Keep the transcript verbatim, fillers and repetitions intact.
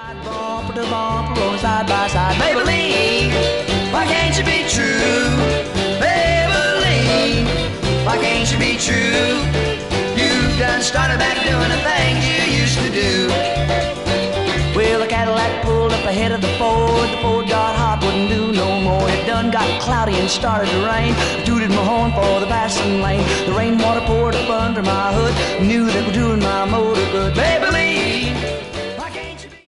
Bumper to bumper, rolling side by side. Maybelline, why can't you be true? Maybelline, why can't you be true? You done started back doing the things you used to do. Well, the Cadillac pulled up ahead of the Ford. The Ford got hot, wouldn't do no more. It done got cloudy and started to rain. I tooted my horn for the passing lane. The rainwater poured up under my hood. Knew they were doing my motor good. Baby,